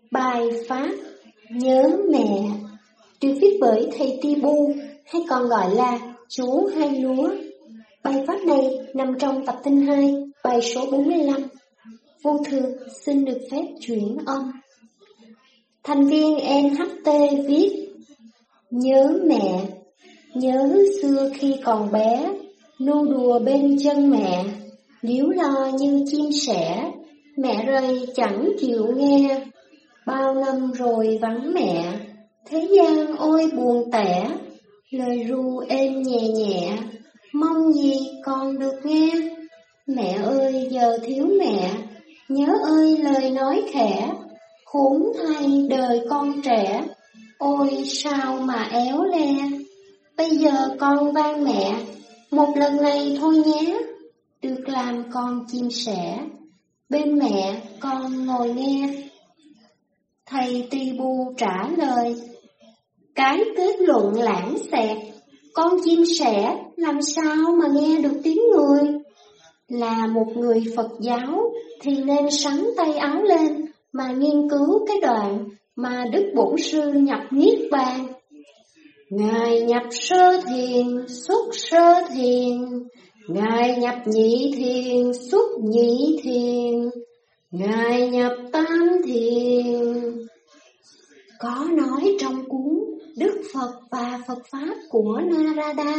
Bài Pháp Nhớ Mẹ được viết bởi thầy Tibu, hay còn gọi là chú Hai Lúa. Bài Pháp này nằm trong tập tinh 2, bài số 45. Vô Thường xin được phép chuyển âm. Thành viên NHT viết: Nhớ mẹ, nhớ xưa khi còn bé, nô đùa bên chân mẹ, líu lo như chim sẻ, mẹ rơi chẳng chịu nghe. Bao năm rồi vắng mẹ, thế gian ôi buồn tẻ, lời ru êm nhẹ nhẹ, mong gì còn được nghe. Mẹ ơi giờ thiếu mẹ, nhớ ơi lời nói khẽ, khốn thay đời con trẻ, ôi sao mà éo le. Bây giờ con van mẹ, một lần này thôi nhé, được làm con chim sẻ, bên mẹ con ngồi nghe. Thầy Tibu trả lời: Cái kết luận lãng xẹt, con chim sẻ làm sao mà nghe được tiếng người? Là một người Phật giáo thì nên sắn tay áo lên mà nghiên cứu cái đoạn mà Đức Bổn Sư nhập Niết Bàn. Ngài nhập sơ thiền, xuất sơ thiền, Ngài nhập nhị thiền, xuất nhị thiền, Ngài nhập tam thiền. Có nói trong cuốn Đức Phật và Phật Pháp của Narada.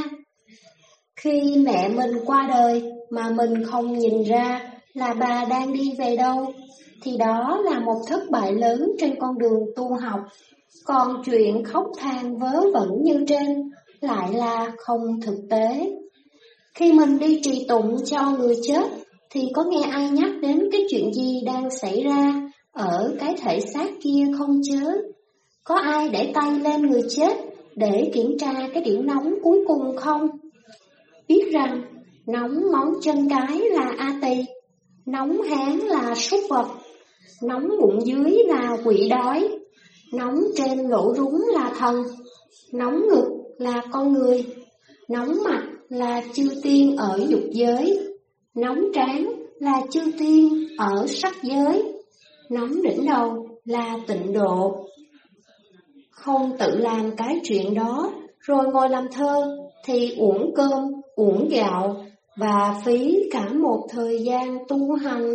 Khi mẹ mình qua đời mà mình không nhìn ra là bà đang đi về đâu, thì đó là một thất bại lớn trên con đường tu học. Còn chuyện khóc than vớ vẩn như trên lại là không thực tế. Khi mình đi trì tụng cho người chết thì có nghe ai nhắc đến cái chuyện gì đang xảy ra ở cái thể xác kia không chớ? Có ai để tay lên người chết để kiểm tra cái điểm nóng cuối cùng không? Biết rằng nóng móng chân cái là A Tỳ, nóng háng là súc vật, nóng bụng dưới là quỷ đói, nóng trên lỗ rúng là thần, nóng ngực là con người, nóng mặt là chư tiên ở dục giới, nóng trán là chư tiên ở sắc giới, nóng đỉnh đầu là tịnh độ. Không tự làm cái chuyện đó rồi ngồi làm thơ thì uổng cơm, uổng gạo và phí cả một thời gian tu hành.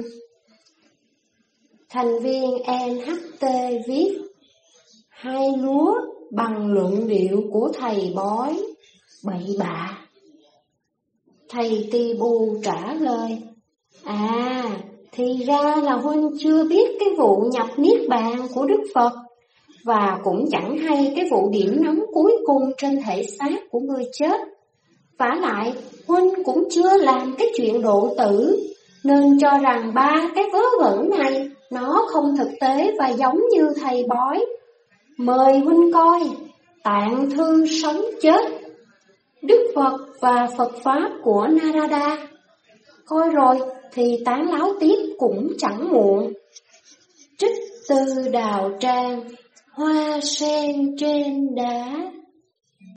Thành viên NHT viết: Hai lúa bằng luận điệu của thầy bói bậy bạ. Thầy Tibu trả lời: thì ra là huynh chưa biết cái vụ nhập Niết Bàn của Đức Phật, và cũng chẳng hay cái vụ điểm nóng cuối cùng trên thể xác của người chết. Vả lại, huynh cũng chưa làm cái chuyện độ tử, nên cho rằng ba cái vớ vẩn này nó không thực tế và giống như thầy bói. Mời huynh coi tạng thư sống chết, Đức Phật và Phật Pháp của Narada. Coi rồi thì tán láo tiếp cũng chẳng muộn. Trích từ Đào Trang, Hoa sen trên đá.